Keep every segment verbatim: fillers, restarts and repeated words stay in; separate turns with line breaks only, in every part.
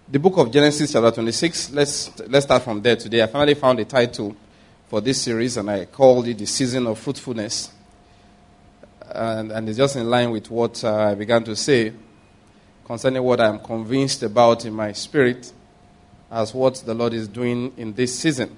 The book of Genesis, chapter twenty-six. Let's let's start from there today. I finally found a title for this series, and I called it The Season of Fruitfulness. And, and it's just in line with what uh, I began to say concerning what I'm convinced about in my spirit as what the Lord is doing in this season.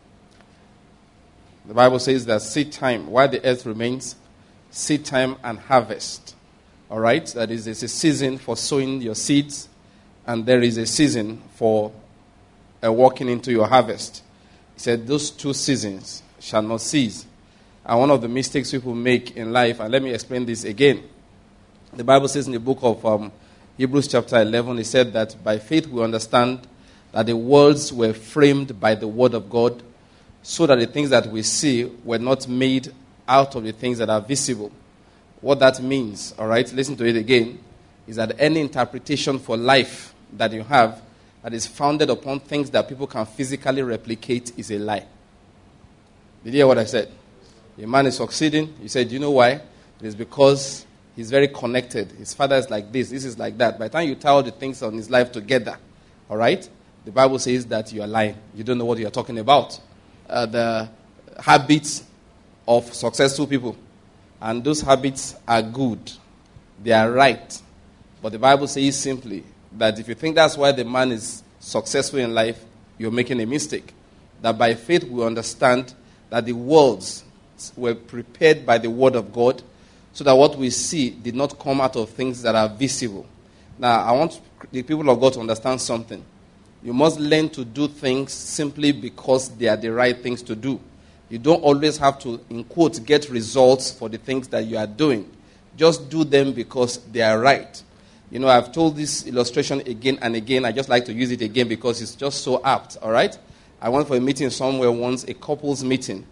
The Bible says that seed time, while the earth remains, seed time and harvest. All right? That is, it's a season for sowing your seeds, and there is a season for uh, walking into your harvest. He said those two seasons shall not cease. And one of the mistakes people make in life, and let me explain this again. The Bible says in the book of um, Hebrews chapter eleven, it said that by faith we understand that the worlds were framed by the word of God, so that the things that we see were not made out of the things that are visible. What that means, all right, listen to it again, is that any interpretation for life that you have that is founded upon things that people can physically replicate is a lie. Did you hear what I said? A man is succeeding. You said, do you know why? It is because he's very connected. His father is like this, this is like that. By the time you tie all the things on his life together, all right, the Bible says that you are lying. You don't know what you are talking about. Uh, the habits of successful people. And those habits are good. They are right. But the Bible says simply that if you think that's why the man is successful in life, you're making a mistake. That by faith we understand that the worlds were prepared by the word of God, so that what we see did not come out of things that are visible. Now, I want the people of God to understand something. You must learn to do things simply because they are the right things to do. You don't always have to, in quotes, get results for the things that you are doing. Just do them because they are right. You know, I've told this illustration again and again. I just like to use it again because it's just so apt, all right? I went for a meeting somewhere once, a couple's meeting,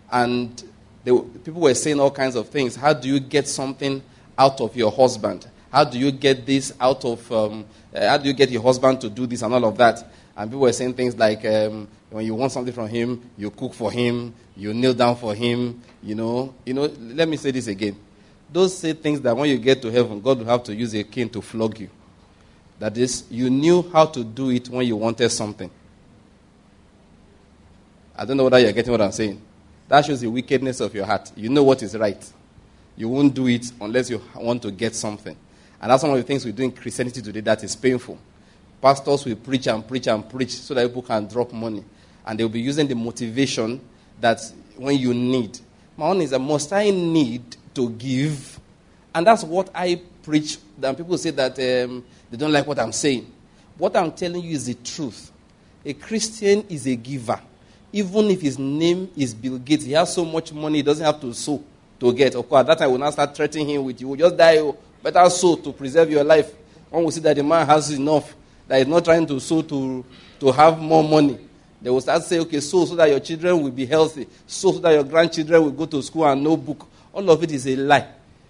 and they, people were saying all kinds of things. How do you get something out of your husband? How do you get this out of, um, uh, how do you get your husband to do this and all of that? And people were saying things like, um, when you want something from him, you cook for him, you kneel down for him, you know. You know, let me say this again. Those say things that when you get to heaven, God will have to use a cane to flog you. That is, you knew how to do it when you wanted something. I don't know whether you're getting what I'm saying. That shows the wickedness of your heart. You know what is right. You won't do it unless you want to get something. And that's one of the things we do in Christianity today that is painful. Pastors will preach and preach and preach so that people can drop money. And they'll be using the motivation that when you need. My own is that must I need to give? And that's what I preach. And people say that um, they don't like what I'm saying. What I'm telling you is the truth. A Christian is a giver. Even if his name is Bill Gates, he has so much money, he doesn't have to sow to get. Of course, at that time, I will not start threatening him with, you will just die. Better sow to preserve your life. One will see that the man has enough, that he's not trying to sow to, to have more money. They will start saying, okay, sow so that your children will be healthy. Sow so that your grandchildren will go to school and no book. All of it is a lie.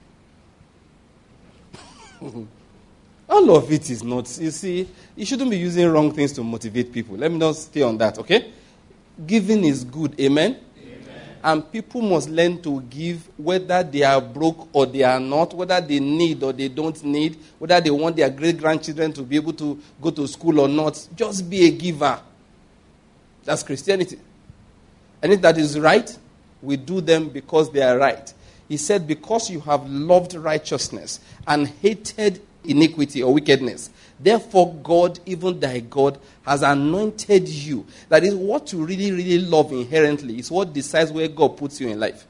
All of it is not. You see, you shouldn't be using wrong things to motivate people. Let me not stay on that, okay? Giving is good, amen? Amen? And people must learn to give whether they are broke or they are not, whether they need or they don't need, whether they want their great-grandchildren to be able to go to school or not. Just be a giver. That's Christianity. And if that is right, we do them because they are right. He said, because you have loved righteousness and hated iniquity or wickedness, therefore God, even thy God, has anointed you. That is what you really, really love inherently. It's what decides where God puts you in life.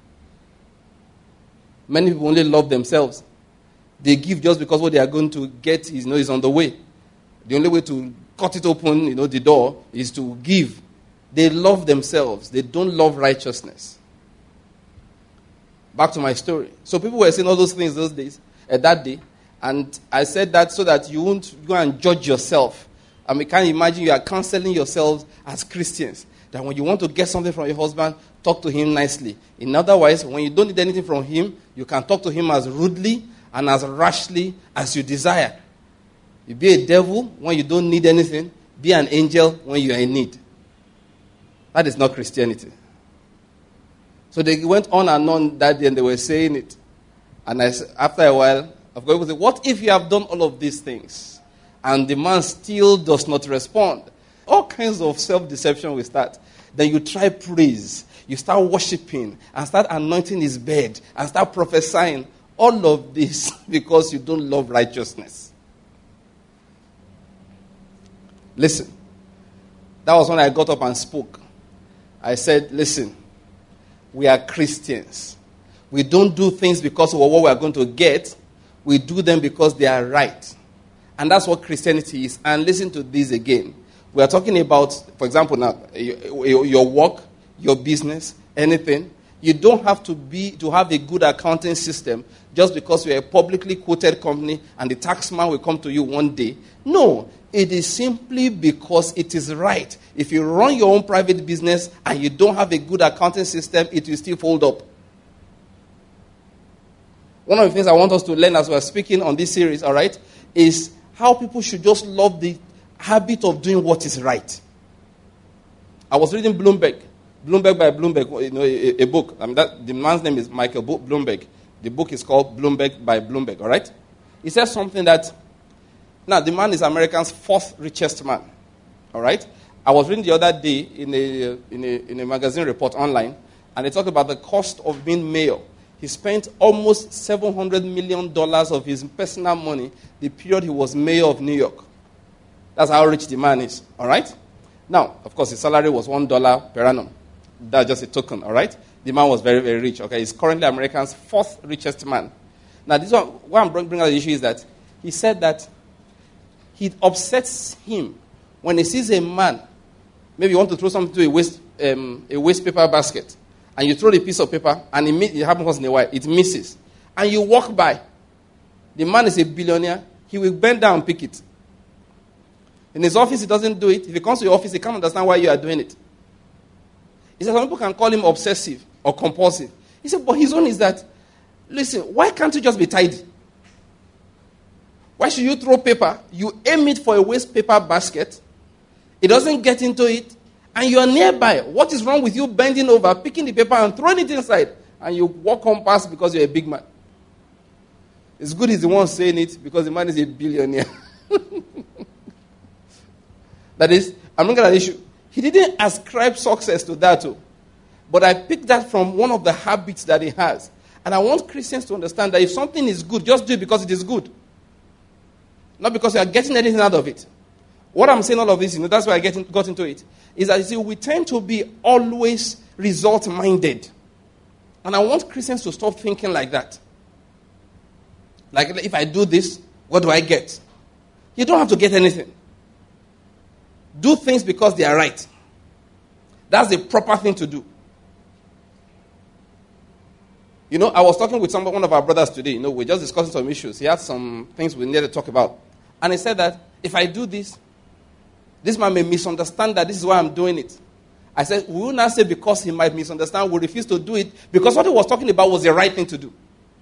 Many people only love themselves. They give just because what they are going to get is, you know, is on the way. The only way to cut it open, you know, the door, is to give. They love themselves. They don't love righteousness. Back to my story. So people were saying all those things those days, uh, that day. And I said that so that you won't go and judge yourself. I mean, can you imagine you are counseling yourselves as Christians? That when you want to get something from your husband, talk to him nicely. In other words, when you don't need anything from him, you can talk to him as rudely and as rashly as you desire. You be a devil when you don't need anything. Be an angel when you are in need. That is not Christianity. So they went on and on that day and they were saying it. And I, after a while, of course, people say, what if you have done all of these things? and the man still does not respond. All kinds of self-deception will start. Then you try praise. You start worshiping and start anointing his bed and start prophesying. All of this because you don't love righteousness. Listen. That was when I got up and spoke. I said, listen, we are Christians. We don't do things because of what we are going to get. We do them because they are right. And that's what Christianity is. And listen to this again. We are talking about, for example, now, your work, your business, anything. You don't have to be to have a good accounting system just because you're a publicly quoted company and the tax man will come to you one day. No, it is simply because it is right. If you run your own private business and you don't have a good accounting system, it will still fold up. One of the things I want us to learn as we're speaking on this series, all right, is how people should just love the habit of doing what is right. I was reading Bloomberg. Bloomberg by Bloomberg, you know, a, a book. I mean, that, the man's name is Michael Bloomberg. The book is called Bloomberg by Bloomberg, all right? He says something that, now, the man is America's fourth richest man, all right? I was reading the other day in a, in a, in a magazine report online, and they talked about the cost of being mayor. He spent almost seven hundred million dollars of his personal money the period he was mayor of New York. That's how rich the man is, all right? Now, of course, his salary was one dollar per annum. That's just a token, all right? The man was very, very rich, okay? He's currently America's fourth richest man. Now, this one, why I'm bringing out the issue is that he said that it upsets him when he sees a man, maybe you want to throw something to a waste, um, a waste paper basket, and you throw the piece of paper, and it, it happens once in a while, it misses. And you walk by. The man is a billionaire. He will bend down and pick it. In his office, he doesn't do it. If he comes to your office, he can't understand why you are doing it. He said some people can call him obsessive or compulsive. He said, but his own is that, listen, why can't you just be tidy? Why should you throw paper? You aim it for a waste paper basket. It doesn't get into it. And you are nearby. What is wrong with you bending over, picking the paper and throwing it inside? And you walk on past because you're a big man. It's good he's the one saying it because the man is a billionaire. That is, I'm looking at the issue. He didn't ascribe success to that too. But I picked that from one of the habits that he has. And I want Christians to understand that if something is good, just do it because it is good. Not because you are getting anything out of it. What I'm saying all of this, you know, that's why I get in, got into it, is that you see, we tend to be always result-minded. And I want Christians to stop thinking like that. Like, if I do this, what do I get? You don't have to get anything. Do things because they are right. That's the proper thing to do. You know, I was talking with some, one of our brothers today. You know, we're just discussing some issues. He had some things we needed to talk about. And he said that if I do this, this man may misunderstand that this is why I'm doing it. I said, we will not say because he might misunderstand, we refuse to do it because what he was talking about was the right thing to do.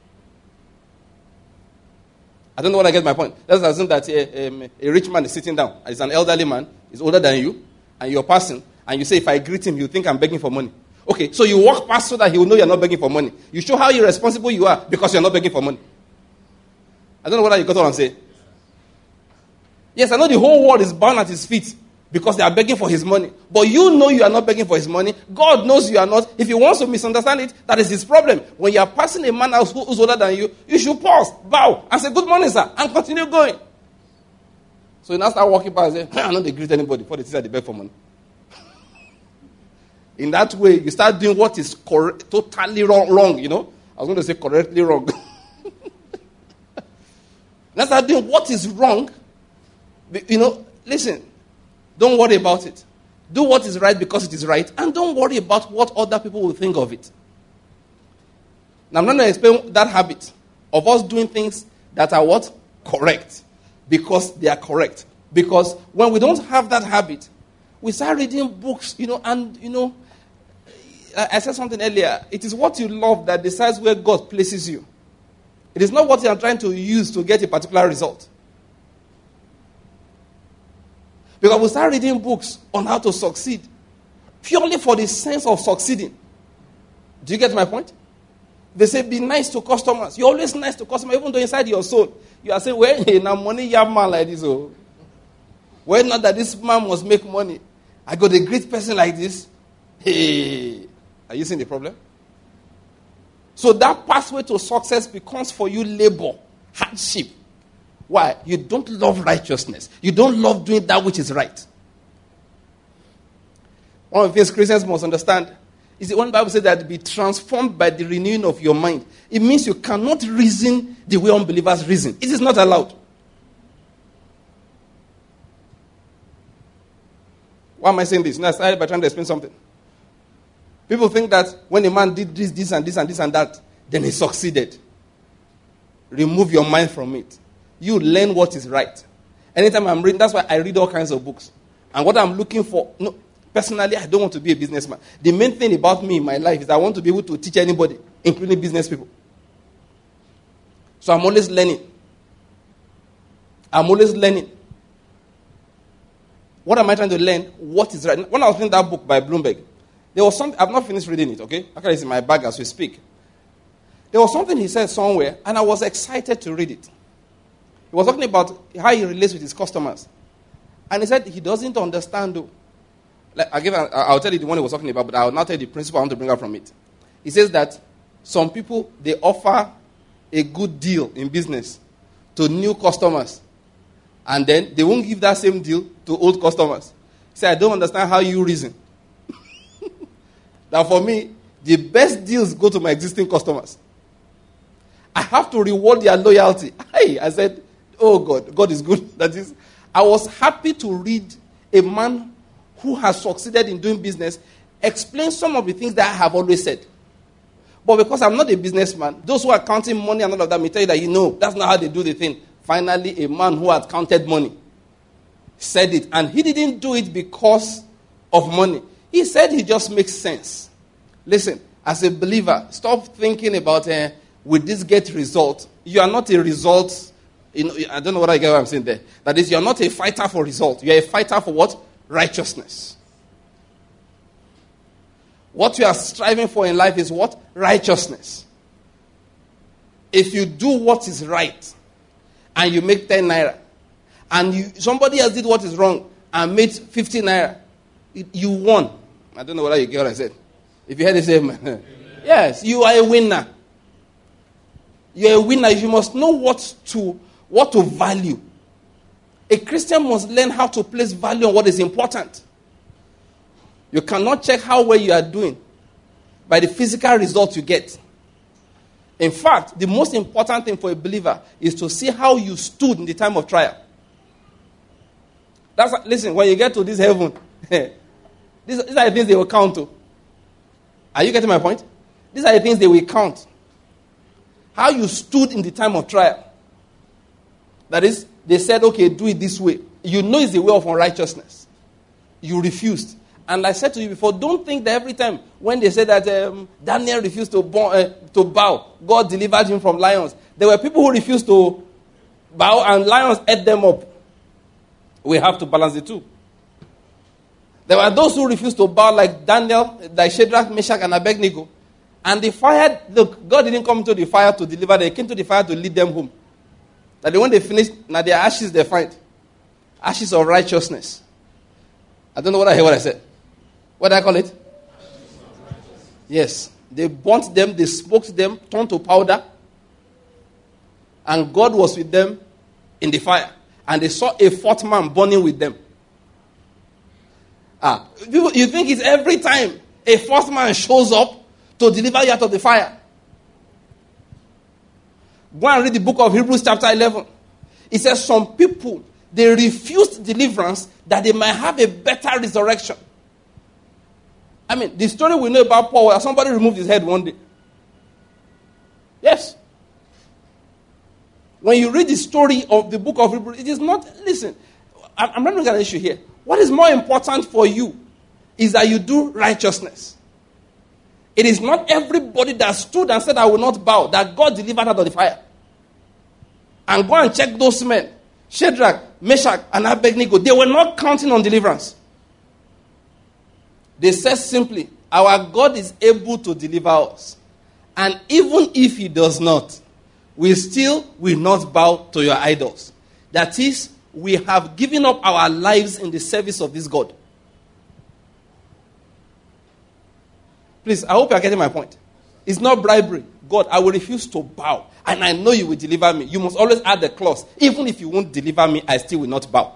I don't know what I get my point. Let's assume that a, a, a rich man is sitting down. He's an elderly man. He's older than you. And you're passing. And you say, if I greet him, he'll think I'm begging for money. Okay, so you walk past so that he will know you're not begging for money. You show how irresponsible you are because you're not begging for money. I don't know whether you got what I'm saying. Yes, I know the whole world is bound at his feet because they are begging for his money. But you know you are not begging for his money. God knows you are not. If he wants to misunderstand it, that is his problem. When you are passing a man who's older than you, you should pause, bow, and say, good morning, sir, and continue going. So you now start walking past and say, I know they greet anybody before they say they beg for money. In that way, you start doing what is cor- totally wrong, wrong, you know. I was going to say correctly wrong. Now start doing what is wrong. You know, listen, don't worry about it. Do what is right because it is right, and don't worry about what other people will think of it. Now, I'm not going to explain that habit of us doing things that are what? Correct. Because they are correct. Because when we don't have that habit, we start reading books, you know, and, you know, I said something earlier. It is what you love that decides where God places you. It is not what you are trying to use to get a particular result. Because we start reading books on how to succeed purely for the sense of succeeding. Do you get my point? They say be nice to customers. You're always nice to customers, even though inside your soul, you are saying, well, hey, now money, you have man like this. Oh. Well, not that this man must make money. I got a great person like this. Hey, are you seeing the problem? So that pathway to success becomes for you labor, hardship. Why? You don't love righteousness. You don't love doing that which is right. One of the things Christians must understand is that when the Bible says that be transformed by the renewing of your mind, it means you cannot reason the way unbelievers reason. It is not allowed. Why am I saying this? You know, I started by trying to explain something. People think that when a man did this, this, and this, and this, and that, then he succeeded. Remove your mind from it. You learn what is right. Anytime I'm reading, that's why I read all kinds of books. And what I'm looking for, no, personally, I don't want to be a businessman. The main thing about me in my life is I want to be able to teach anybody, including business people. So I'm always learning. I'm always learning. What am I trying to learn? What is right? When I was reading that book by Bloomberg, there was something, I've not finished reading it, okay? Actually, it's in my bag as we speak. There was something he said somewhere, and I was excited to read it. He was talking about how he relates with his customers. And he said he doesn't understand, though. Like, I'll, give, I'll tell you the one he was talking about, but I'll now tell you the principle I want to bring out from it. He says that some people, they offer a good deal in business to new customers. And then they won't give that same deal to old customers. He said, I don't understand how you reason. That for me, the best deals go to my existing customers. I have to reward their loyalty. Hey, I said, oh God, God is good. That is, I was happy to read a man who has succeeded in doing business explain some of the things that I have always said. But because I'm not a businessman, those who are counting money and all of that may tell you that, you know, that's not how they do the thing. Finally, a man who had counted money said it. And he didn't do it because of money. He said it just makes sense. Listen, as a believer, stop thinking about, uh, will this get result? You are not a result. You know, I don't know what I get what I'm saying there. That is, you are not a fighter for result. You are a fighter for what? Righteousness. What you are striving for in life is what? Righteousness. If you do what is right, and you make ten naira, and you, somebody else did what is wrong, and made fifty naira, it, you won. I don't know whether you get what I said. If you heard the same, yes, you are a winner. You are a winner. You must know what to what to value. A Christian must learn how to place value on what is important. You cannot check how well you are doing by the physical result you get. In fact, the most important thing for a believer is to see how you stood in the time of trial. That's listen, when you get to this heaven, these, these are the things they will count to. Are you getting my point? These are the things they will count. How you stood in the time of trial. That is, they said, okay, do it this way. You know it's the way of unrighteousness. You refused. And I said to you before, don't think that every time when they said that um, Daniel refused to bow, uh, to bow, God delivered him from lions. There were people who refused to bow and lions ate them up. We have to balance the two. There were those who refused to bow like Daniel, like Shadrach, Meshach, and Abednego. And the fire, look, God didn't come to the fire to deliver them. He came to the fire to lead them home. That when they finished, now their ashes they find. Ashes of righteousness. I don't know what I heard what I said. What do I call it? Yes. They burnt them, they smoked them, turned to powder. And God was with them in the fire. And they saw a fourth man burning with them. Ah, you, you think it's every time a fourth man shows up to deliver you out of the fire? Go and read the book of Hebrews chapter eleven. It says some people, they refused deliverance that they might have a better resurrection. I mean, the story we know about Paul, where somebody removed his head one day. Yes. When you read the story of the book of Hebrews, it is not, listen, I'm not looking at an issue here. What is more important for you is that you do righteousness. It is not everybody that stood and said, I will not bow, that God delivered out of the fire. And go and check those men. Shadrach, Meshach, and Abednego. They were not counting on deliverance. They said simply, our God is able to deliver us. And even if he does not, we still will not bow to your idols. That is, we have given up our lives in the service of this God. Please, I hope you are getting my point. It's not bribery. God, I will refuse to bow. And I know you will deliver me. You must always add the clause. Even if you won't deliver me, I still will not bow.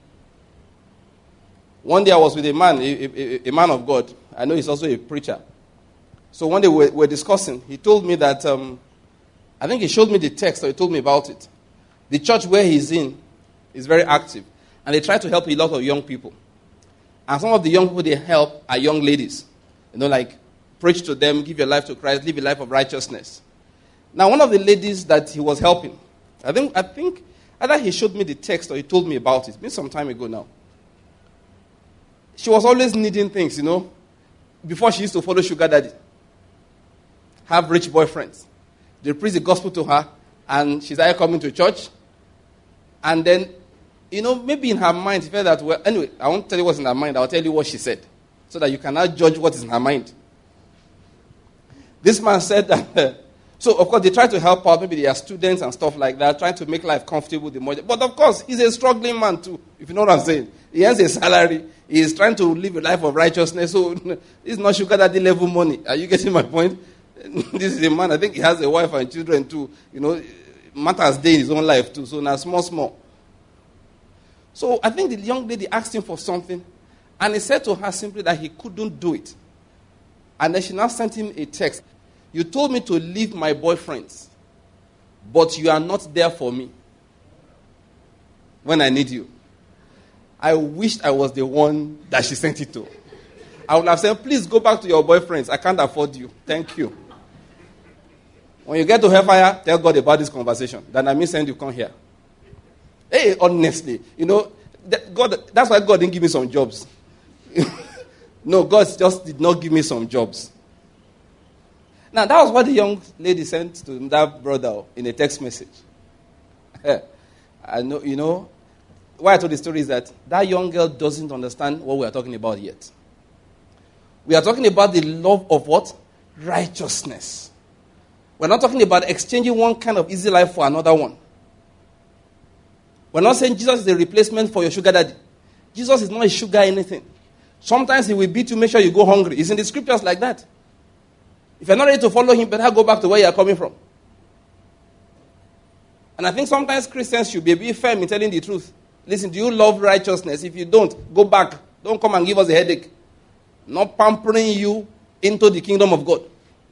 One day I was with a man, a, a, a man of God. I know he's also a preacher. So one day we were discussing. He told me that, um, I think he showed me the text, or he told me about it. The church where he's in is very active. And they try to help a lot of young people. And some of the young people they help are young ladies. You know, like, preach to them, give your life to Christ, live a life of righteousness. Now, one of the ladies that he was helping, I think, I think either he showed me the text or he told me about it. It's been some time ago now. She was always needing things, you know. Before she used to follow sugar daddy. Have rich boyfriends. They preach the gospel to her, and she started coming to church. And then, you know, maybe in her mind, she felt that, well, anyway, I won't tell you what's in her mind. I'll tell you what she said. So that you cannot judge what is in her mind. This man said that, so of course they try to help out, maybe they are students and stuff like that, trying to make life comfortable. The more, but of course, he's a struggling man too, if you know what I'm saying. He has a salary, he is trying to live a life of righteousness, so it's not sugar daddy level money. Are you getting my point? This is a man, I think he has a wife and children too, you know, matters day in his own life too, so now small, small. So I think the young lady asked him for something, and he said to her simply that he couldn't do it. And then she now sent him a text. You told me to leave my boyfriends, but you are not there for me when I need you. I wished I was the one that she sent it to. I would have said, please go back to your boyfriends. I can't afford you. Thank you. When you get to hellfire, tell God about this conversation. Then I may send you come here. Hey, honestly, you know, that God, that's why God didn't give me some jobs. No, God just did not give me some jobs. Now, that was what the young lady sent to that brother in a text message. I know, you know, why I told the story is that that young girl doesn't understand what we are talking about yet. We are talking about the love of what? Righteousness. We're not talking about exchanging one kind of easy life for another one. We're not saying Jesus is a replacement for your sugar daddy. Jesus is not a sugar anything. Sometimes he will beat you, make sure you go hungry. It's in the scriptures like that. If you're not ready to follow him, better go back to where you are coming from. And I think sometimes Christians should be a bit firm in telling the truth. Listen, do you love righteousness? If you don't, go back. Don't come and give us a headache. Not pampering you into the kingdom of God.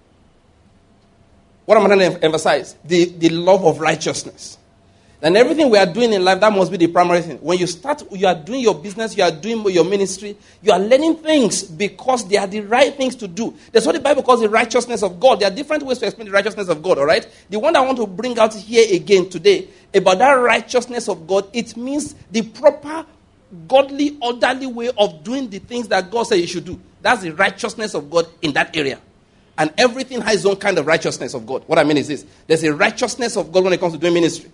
What am I trying to emphasize? The, the love of righteousness. And everything we are doing in life, that must be the primary thing. When you start, you are doing your business, you are doing your ministry, you are learning things because they are the right things to do. That's what the Bible calls the righteousness of God. There are different ways to explain the righteousness of God, all right? The one I want to bring out here again today, about that righteousness of God, it means the proper, godly, orderly way of doing the things that God said you should do. That's the righteousness of God in that area. And everything has its own kind of righteousness of God. What I mean is this. There's a righteousness of God when it comes to doing ministry.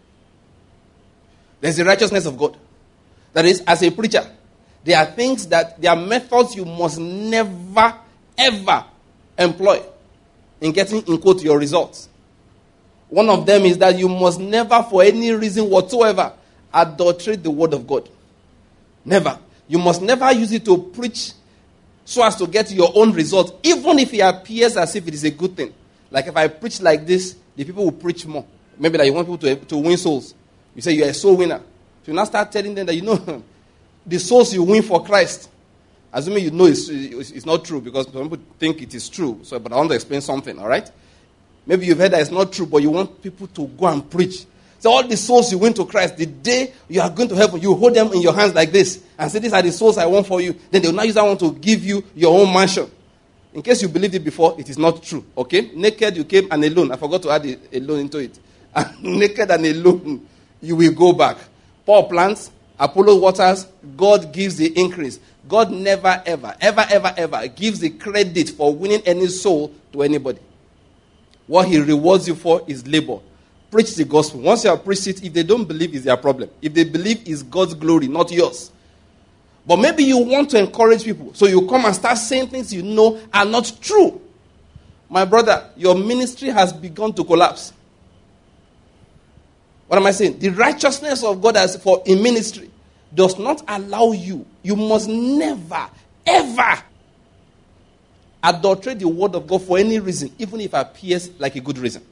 There's the righteousness of God. That is, as a preacher, there are things that, there are methods you must never, ever employ in getting, in quote, your results. One of them is that you must never, for any reason whatsoever, adulterate the word of God. Never. You must never use it to preach so as to get your own result, even if it appears as if it is a good thing. Like if I preach like this, the people will preach more. Maybe that you want people to, to win souls. You say you are a soul winner. So you now start telling them that, you know, the souls you win for Christ, assuming you know it's, it's not true, because some people think it is true. So, but I want to explain something, all right? Maybe you've heard that it's not true, but you want people to go and preach. So all the souls you win to Christ, the day you are going to heaven, you hold them in your hands like this and say, these are the souls I want for you. Then they will now use that one to give you your own mansion. In case you believed it before, it is not true, okay? Naked you came and alone. I forgot to add a, alone into it. And naked and alone, you will go back. Paul plants, Apollo waters, God gives the increase. God never, ever, ever, ever, ever gives the credit for winning any soul to anybody. What he rewards you for is labor. Preach the gospel. Once you have preached it, if they don't believe, it's their problem. If they believe, it's God's glory, not yours. But maybe you want to encourage people, so you come and start saying things you know are not true. My brother, your ministry has begun to collapse. What am I saying? The righteousness of God as for in ministry does not allow you. You must never, ever adulterate the word of God for any reason, even if it appears like a good reason.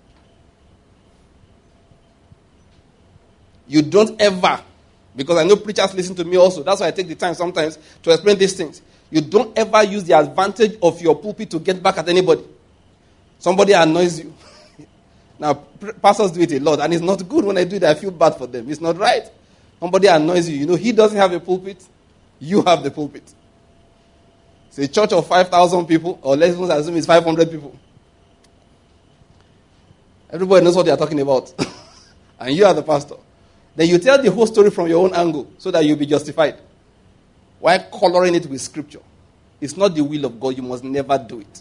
You don't ever, because I know preachers listen to me also. That's why I take the time sometimes to explain these things. You don't ever use the advantage of your pulpit to get back at anybody. Somebody annoys you. Now, pastors do it a lot, and it's not good. When I do it, I feel bad for them. It's not right. Somebody annoys you. You know, he doesn't have a pulpit. You have the pulpit. It's a church of five thousand people, or let's assume it's five hundred people. Everybody knows what they are talking about. And you are the pastor. Then you tell the whole story from your own angle so that you'll be justified. Why coloring it with scripture? It's not the will of God. You must never do it.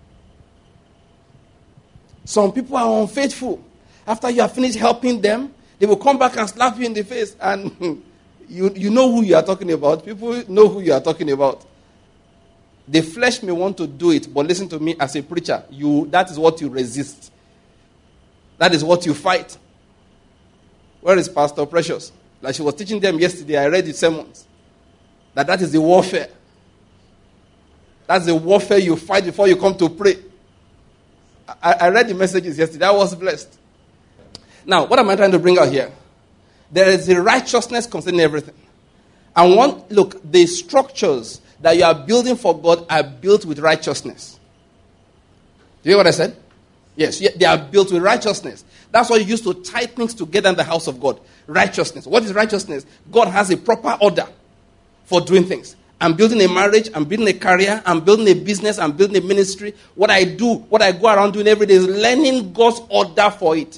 Some people are unfaithful. After you have finished helping them, they will come back and slap you in the face. And you, you know who you are talking about. People know who you are talking about. The flesh may want to do it, but listen to me as a preacher. You, that is what you resist. That is what you fight. Where is Pastor Precious? Like she was teaching them yesterday, I read the sermons. That that is the warfare. That's the warfare you fight before you come to pray. I, I read the messages yesterday. I was blessed. Now, what am I trying to bring out here? There is a righteousness concerning everything. And one, look, the structures that you are building for God are built with righteousness. Do you hear what I said? Yes, they are built with righteousness. That's why you used to tie things together in the house of God. Righteousness. What is righteousness? God has a proper order for doing things. I'm building a marriage, I'm building a career, I'm building a business, I'm building a ministry. What I do, what I go around doing every day is learning God's order for it.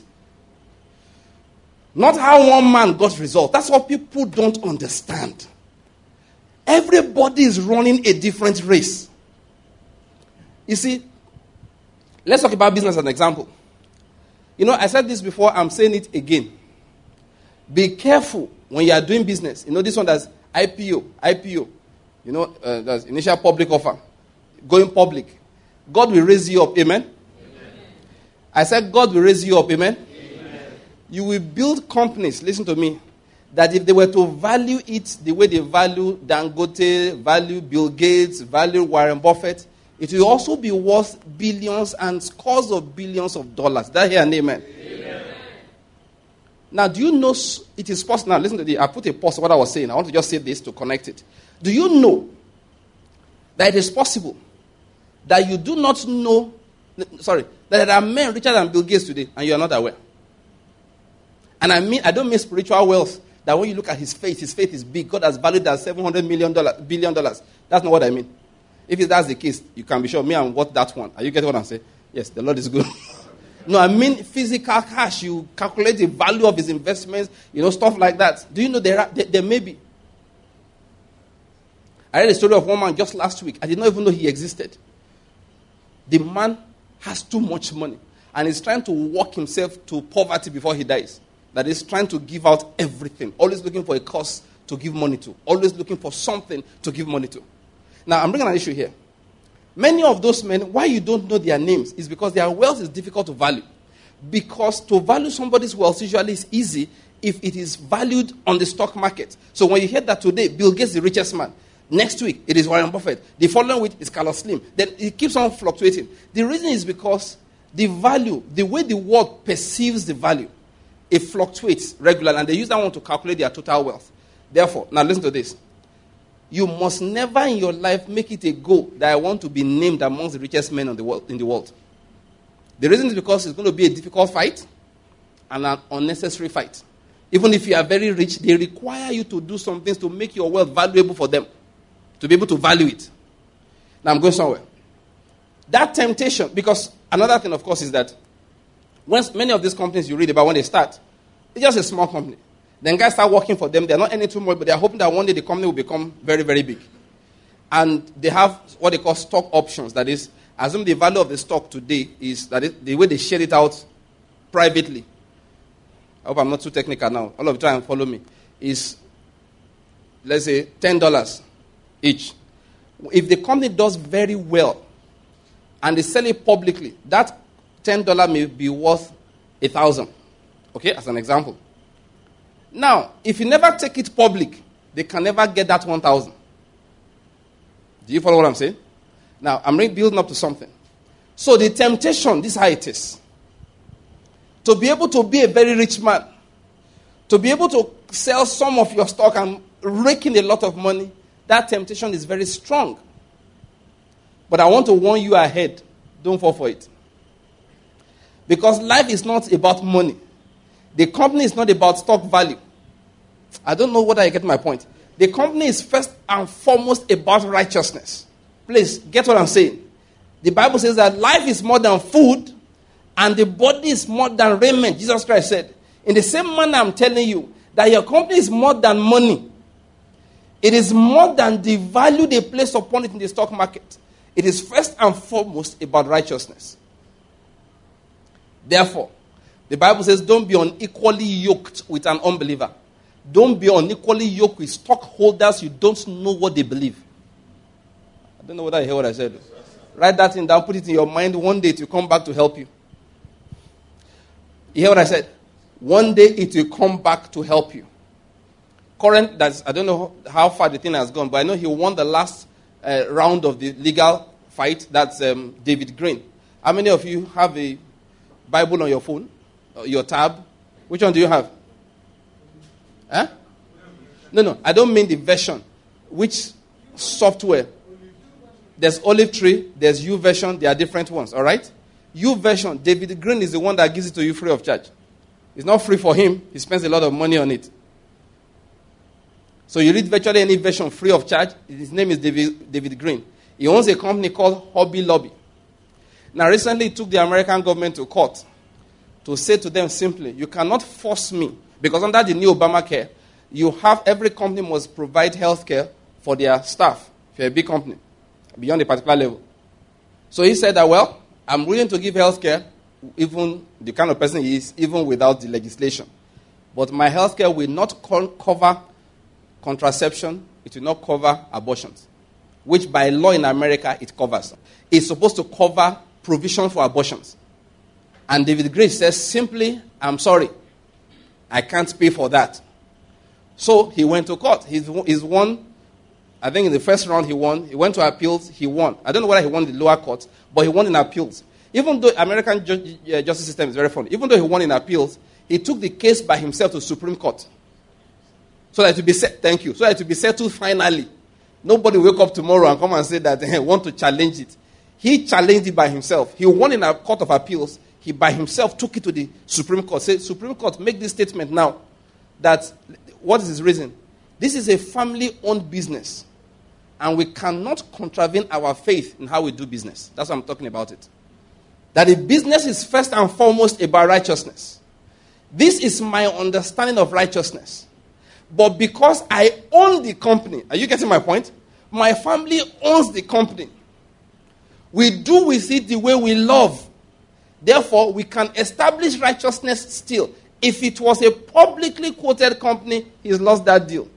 Not how one man got results. That's what people don't understand. Everybody is running a different race. You see, let's talk about business as an example. You know, I said this before, I'm saying it again. Be careful when you are doing business. You know, this one that's I P O, I P O. You know, uh, that's initial public offer. Going public. God will raise you up, amen? Amen. I said God will raise you up, amen? Amen? You will build companies, listen to me, that if they were to value it the way they value Dangote, value Bill Gates, value Warren Buffett, it will also be worth billions and scores of billions of dollars. That here and amen. Amen. Now, do you know it is possible? Now, listen to this. I put a pause on what I was saying. I want to just say this to connect it. Do you know that it is possible that you do not know, sorry, that there are men richer than Bill Gates today and you are not aware? And I mean, I don't mean spiritual wealth, that when you look at his faith, his faith is big. God has valued at seven hundred million dollars, billion dollars. That's not what I mean. If that's the case, you can be sure me and what that one. Are you getting what I'm saying? Yes, the Lord is good. No, I mean physical cash. You calculate the value of his investments, you know, stuff like that. Do you know there are, there, there may be? I read a story of one man just last week. I did not even know he existed. The man has too much money and is trying to walk himself to poverty before he dies. That is trying to give out everything. Always looking for a cause to give money to. Always looking for something to give money to. Now, I'm bringing an issue here. Many of those men, why you don't know their names is because their wealth is difficult to value. Because to value somebody's wealth usually is easy if it is valued on the stock market. So when you hear that today, Bill Gates is the richest man. Next week, it is Warren Buffett. The following week is Carlos Slim. Then it keeps on fluctuating. The reason is because the value, the way the world perceives the value, it fluctuates regularly. And they use that one to calculate their total wealth. Therefore, now listen to this. You must never in your life make it a goal that I want to be named amongst the richest men in the world. In the world. The reason is because it's going to be a difficult fight and an unnecessary fight. Even if you are very rich, they require you to do some things to make your wealth valuable for them. To be able to value it. Now I'm going somewhere. That temptation, because another thing, of course, is that when many of these companies you read about when they start, it's just a small company. Then guys start working for them. They're not earning too much, but they're hoping that one day the company will become very, very big. And they have what they call stock options. That is, assume the value of the stock today is, that is, the way they share it out privately. I hope I'm not too technical now. All of you try and follow me. Is, let's say, ten dollars each. If the company does very well and they sell it publicly, that ten dollars may be worth one thousand dollars. Okay, as an example. Now, if you never take it public, they can never get that one thousand. Do you follow what I'm saying? Now, I'm building up to something. So the temptation, this is how it is. To be able to be a very rich man, to be able to sell some of your stock and rake in a lot of money, that temptation is very strong. But I want to warn you ahead, don't fall for it. Because life is not about money. The company is not about stock value. I don't know whether I get my point. The company is first and foremost about righteousness. Please, get what I'm saying. The Bible says that life is more than food, and the body is more than raiment. Jesus Christ said, in the same manner I'm telling you, that your company is more than money. It is more than the value they place upon it in the stock market. It is first and foremost about righteousness. Therefore, the Bible says, don't be unequally yoked with an unbeliever. Don't be unequally yoked with stockholders you don't know what they believe. I don't know whether I hear what I said. Write that thing down, put it in your mind. One day it will come back to help you. You hear what I said? One day it will come back to help you. Current, that's, I don't know how far the thing has gone, but I know he won the last uh, round of the legal fight. That's um, David Green. How many of you have a Bible on your phone, or your tab? Which one do you have? Huh? No, no, I don't mean the version. Which software? There's Olive Tree, there's YouVersion, there are different ones, all right? YouVersion, David Green is the one that gives it to you free of charge. It's not free for him, he spends a lot of money on it. So you read virtually any version free of charge. His name is David, David Green. He owns a company called Hobby Lobby. Now recently he took the American government to court to say to them simply, you cannot force me, because under the new Obamacare, you have every company must provide health care for their staff, if you're a big company, beyond a particular level. So he said that, well, I'm willing to give health care, even the kind of person he is, even without the legislation. But my health care will not co- cover contraception, it will not cover abortions, which by law in America it covers. It's supposed to cover provision for abortions. And David Green says simply, I'm sorry, I can't pay for that. So he went to court. He's, he's won, I think in the first round he won. He went to appeals, he won. I don't know whether he won the lower court, but he won in appeals. Even though American ju- uh, justice system is very funny, even though he won in appeals, he took the case by himself to Supreme Court. So that it will be set, thank you, so that it will be settled finally. Nobody wake up tomorrow and come and say that they want to challenge it. He challenged it by himself. He won in a court of appeals. He by himself took it to the Supreme Court. Said, Supreme Court, make this statement now. That, what is his reason? This is a family-owned business. And we cannot contravene our faith in how we do business. That's why I'm talking about it. That the business is first and foremost about righteousness. This is my understanding of righteousness. But because I own the company, are you getting my point? My family owns the company. We do with it the way we love. Therefore, we can establish righteousness still. If it was a publicly quoted company, he's lost that deal.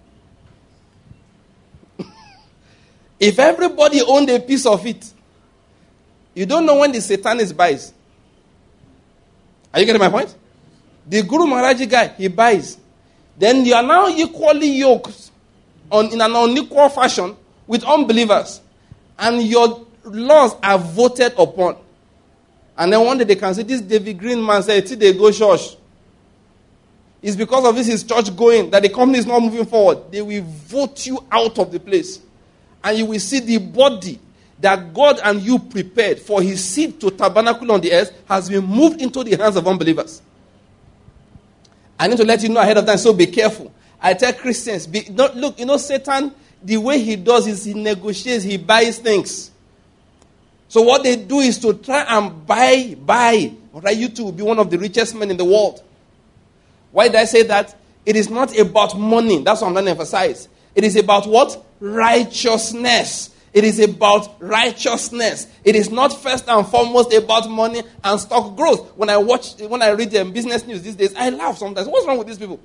If everybody owned a piece of it, you don't know when the Satanist buys. Are you getting my point? The Guru Maharaji guy, he buys. Then you are now equally yoked on, in an unequal fashion with unbelievers. And your laws are voted upon. And then one day they can say, this David Green man said, till they go church. It's because of this his church going that the company is not moving forward. They will vote you out of the place. And you will see the body that God and you prepared for his seed to tabernacle on the earth has been moved into the hands of unbelievers. I need to let you know ahead of time, so be careful. I tell Christians, be, don't, look, you know, Satan, the way he does is he negotiates, he buys things. So what they do is to try and buy, buy, right? You to be one of the richest men in the world. Why did I say that? It is not about money. That's what I'm going to emphasize. It is about what? Righteousness. It is about righteousness. It is not first and foremost about money and stock growth. When I watch, when I read the business news these days, I laugh sometimes. What's wrong with these people?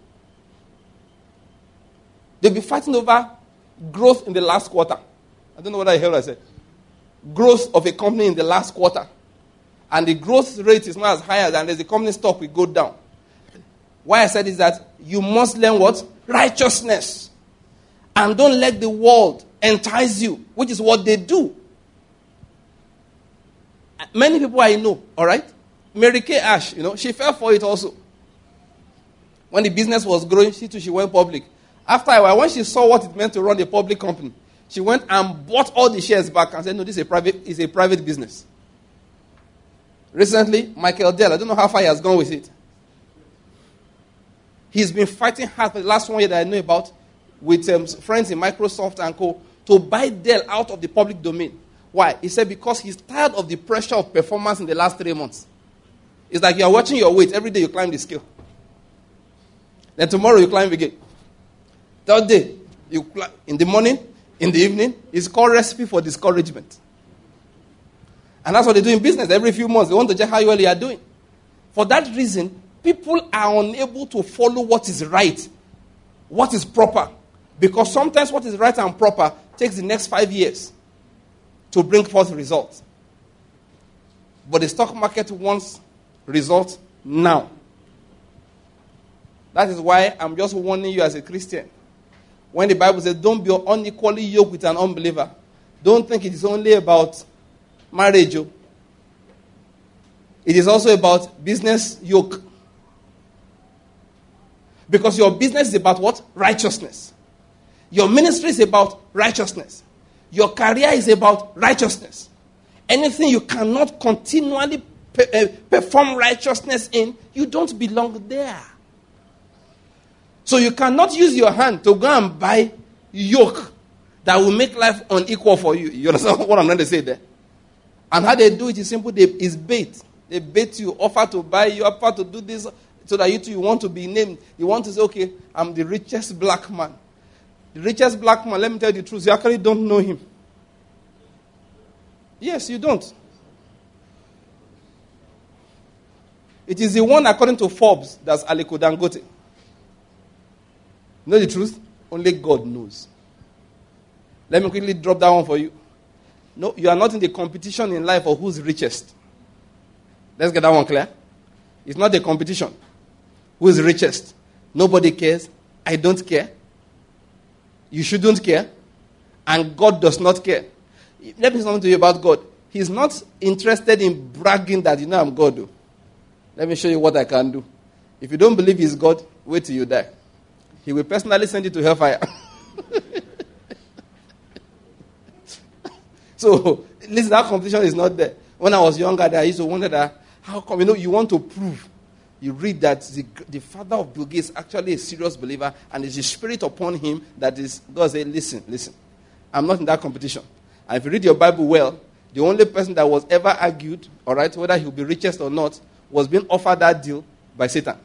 They'll be fighting over growth in the last quarter. I don't know what I heard I said. Growth of a company in the last quarter. And the growth rate is not as high as, and as the company stock will go down. Why I said is that you must learn what? Righteousness. And don't let the world entice you, which is what they do. Many people I know, all right? Mary Kay Ash, you know, she fell for it also. When the business was growing, she too, she went public. After a while, when she saw what it meant to run a public company, she went and bought all the shares back and said, no, this is a private, it's a private business. Recently, Michael Dell, I don't know how far he has gone with it. He's been fighting hard for the last one year that I know about with um, friends in Microsoft and co. to buy Dell out of the public domain. Why? He said because he's tired of the pressure of performance in the last three months. It's like you're watching your weight. Every day you climb the scale. Then tomorrow you climb again. Third day, you climb. In the morning, in the evening, it's called recipe for discouragement. And that's what they do in business. Every few months, they want to check how well you are doing. For that reason, people are unable to follow what is right, what is proper. Because sometimes what is right and proper takes the next five years to bring forth results. But the stock market wants results now. That is why I'm just warning you as a Christian. When the Bible says, don't be unequally yoked with an unbeliever, don't think it is only about marriage. It is also about business yoke. Because your business is about what? Righteousness. Your ministry is about righteousness. Your career is about righteousness. Anything you cannot continually pe- uh, perform righteousness in, you don't belong there. So you cannot use your hand to go and buy yoke that will make life unequal for you. You understand what I'm trying to say there? And how they do it is simple. They, it's bait. They bait you, offer to buy you, offer to do this, so that you too, you want to be named. You want to say, okay, I'm the richest black man. The richest black man, let me tell you the truth, you actually don't know him. Yes, you don't. It is the one, according to Forbes, that's Aliko Dangote. You know the truth? Only God knows. Let me quickly drop that one for you. No, you are not in the competition in life of who's richest. Let's get that one clear. It's not a competition. Who is richest? Nobody cares. I don't care. You shouldn't care. And God does not care. Let me say something to you about God. He's not interested in bragging that, you know, I'm God. Though. Let me show you what I can do. If you don't believe he's God, wait till you die. He will personally send you to hellfire. So, listen, that competition is not there. When I was younger, I used to wonder that, how come, you know, you want to prove. You read that the, the father of Bill Gates is actually a serious believer, and it's the spirit upon him that is, God said, listen, listen. I'm not in that competition. And if you read your Bible well, the only person that was ever argued, all right, whether he'll be richest or not, was being offered that deal by Satan.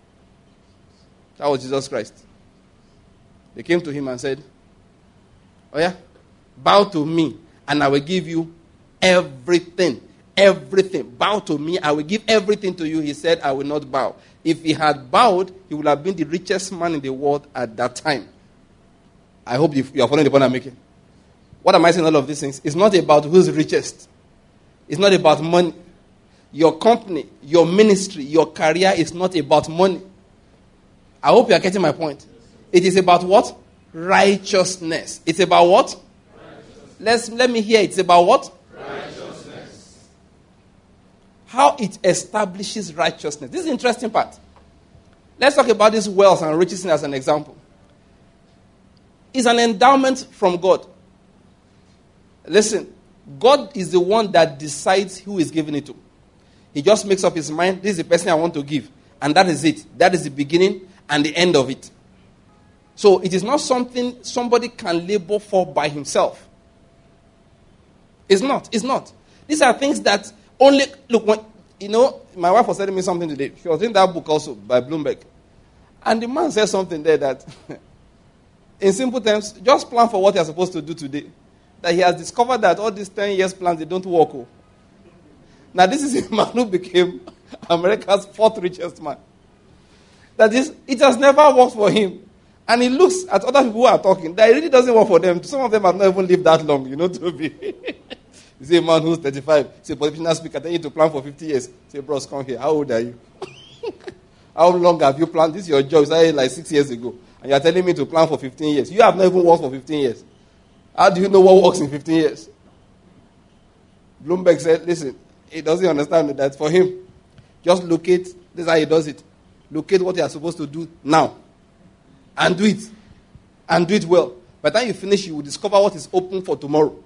That was Jesus Christ. They came to him and said, oh yeah, bow to me and I will give you everything. Everything. Bow to me, I will give everything to you. He said, I will not bow. If he had bowed, he would have been the richest man in the world at that time. I hope you are following the point I'm making. What am I saying all of these things? It's not about who's richest. It's not about money. Your company, your ministry, your career is not about money. I hope you are getting my point. It is about what? Righteousness. It's about what? Let's let me hear. It's about what? Righteousness. How it establishes righteousness. This is the interesting part. Let's talk about this wealth and riches as an example. It's an endowment from God. Listen, God is the one that decides who is giving it to. He just makes up his mind, this is the person I want to give. And that is it. That is the beginning and the end of it. So it is not something somebody can labor for by himself. It's not. It's not. These are things that only, look, when, you know, my wife was telling me something today. She was in that book also by Bloomberg. And the man said something there that, in simple terms, just plan for what you're supposed to do today. That he has discovered that all these ten years plans, they don't work. Oh. Now, this is a man who became America's fourth richest man. That is, it has never worked for him. And he looks at other people who are talking. That it really doesn't work for them. Some of them have not even lived that long, you know, to be. You see a man who's thirty-five. Say, politician speaker, I tell you to plan for fifty years. Say, bros, come here. How old are you? How long have you planned? This is your job. You started like six years ago. And you are telling me to plan for fifteen years. You have not even worked for fifteen years. How do you know what works in fifteen years? Bloomberg said, listen, he doesn't understand that for him. Just locate, this is how he does it. Locate what you are supposed to do now. And do it. And do it well. By the time you finish, you will discover what is open for tomorrow.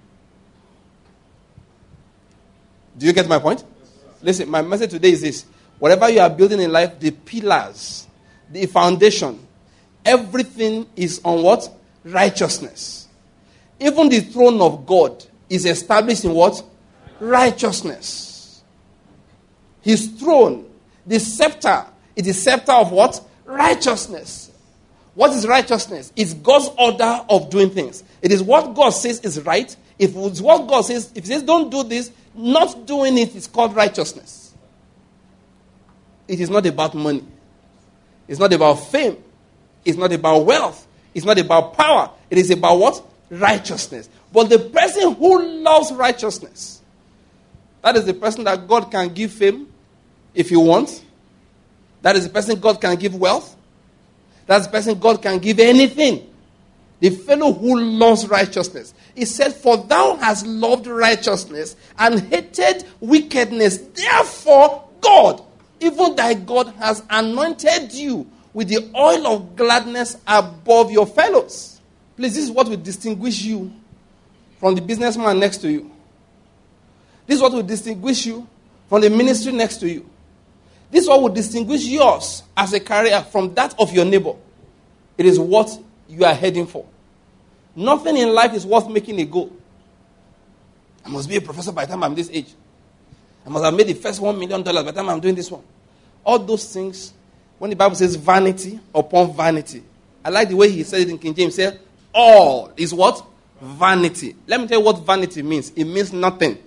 Do you get my point? Listen, my message today is this. Whatever you are building in life, the pillars, the foundation, everything is on what? Righteousness. Even the throne of God is established in what? Righteousness. His throne, the scepter, is the scepter of what? Righteousness. What is righteousness? It's God's order of doing things. It is what God says is right. If it's what God says, if He says don't do this, not doing it is called righteousness. It is not about money. It's not about fame. It's not about wealth. It's not about power. It is about what? Righteousness. But the person who loves righteousness, that is the person that God can give fame if He wants. That is the person God can give wealth. That's the person God can give anything. The fellow who loves righteousness. He said, for thou hast loved righteousness and hated wickedness. Therefore, God, even thy God, has anointed you with the oil of gladness above your fellows. Please, this is what will distinguish you from the businessman next to you. This is what will distinguish you from the ministry next to you. This is what will distinguish yours as a career from that of your neighbor. It is what you are heading for. Nothing in life is worth making a goal. I must be a professor by the time I'm this age. I must have made the first one million dollars by the time I'm doing this one. All those things, when the Bible says vanity upon vanity, I like the way he said it in King James. He said, all is what? Vanity. Let me tell you what vanity means. It means nothing.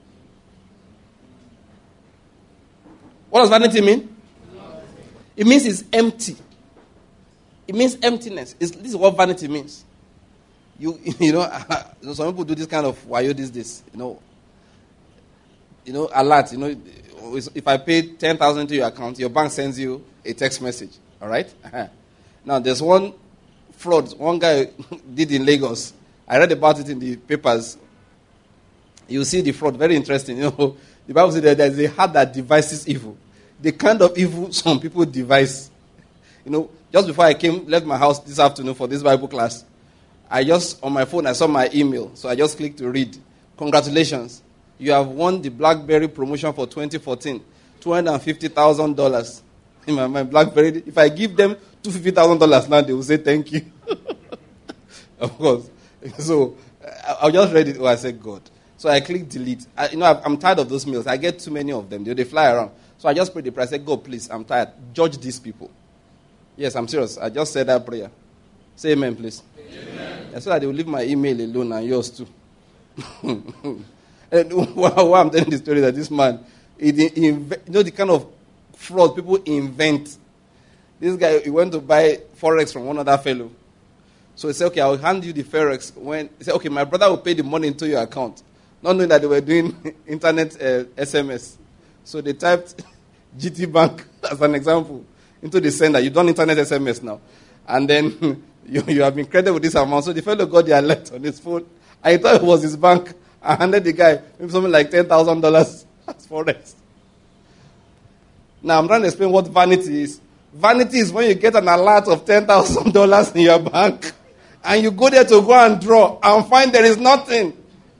What does vanity mean? It means it's empty. It means emptiness. It's, this is what vanity means. You, you know, some people do this kind of wayo these days. You know, you know, alert. You know, if I pay ten thousand to your account, your bank sends you a text message. All right. Now, there's one fraud one guy did in Lagos. I read about it in the papers. You see the fraud. Very interesting. You know, the Bible says that there is a heart that devises evil. The kind of evil some people devise. You know, just before I came, left my house this afternoon for this Bible class, I just, on my phone, I saw my email. So I just clicked to read. Congratulations. You have won the BlackBerry promotion for twenty fourteen. two hundred fifty thousand dollars. In my mind, BlackBerry, if I give them two hundred fifty thousand dollars now, they will say thank you. Of course. So I, I just read it. Oh, I said, God. So I clicked delete. I, you know, I'm tired of those mails. I get too many of them. They, they fly around. So I just prayed the prayer. I said, God, please, I'm tired. Judge these people. Yes, I'm serious. I just said that prayer. Say amen, please. Amen. Yeah, so that they will leave my email alone and yours too. And why I'm telling the story that this man, he, he, you know the kind of fraud people invent. This guy, he went to buy Forex from one other fellow. So he said, okay, I'll hand you the Forex. When he said, okay, my brother will pay the money into your account. Not knowing that they were doing internet uh, S M S. So they typed G T Bank as an example into the sender. You've done internet S M S now. And then you, you have been credited with this amount. So the fellow got the alert on his phone. I thought it was his bank. I handed the guy maybe something like ten thousand dollars as Forex. Now I'm trying to explain what vanity is. Vanity is when you get an alert of ten thousand dollars in your bank and you go there to go and draw and find there is nothing.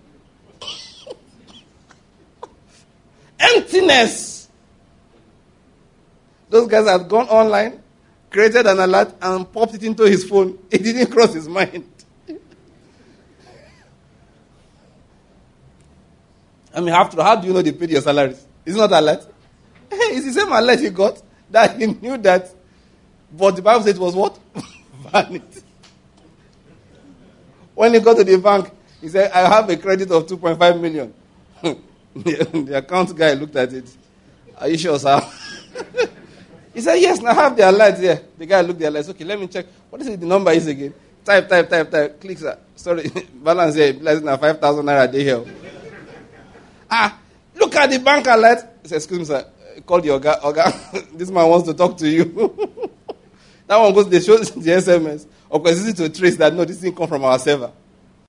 Emptiness. Those guys had gone online, created an alert, and popped it into his phone. It didn't cross his mind. I mean, after how do you know they paid your salaries? It's not alert. It's the same alert he got that he knew that. But the Bible said it was what? Vanity. When he got to the bank, he said, I have a credit of two point five million. The, the account guy looked at it. Are you sure, sir? He said, yes, I have the alert here. The guy looked at the alert. Okay, let me check. What is it the number is again? Type, type, type, type. Click, sir. Sorry, balance here. Blessing now five thousand naira a day here. Ah, look at the bank alert. He said, excuse me, sir. call the Oga, Oga, this man wants to talk to you. That one goes, they show the S M S. Of course, it's easy to trace that, no, this didn't come from our server.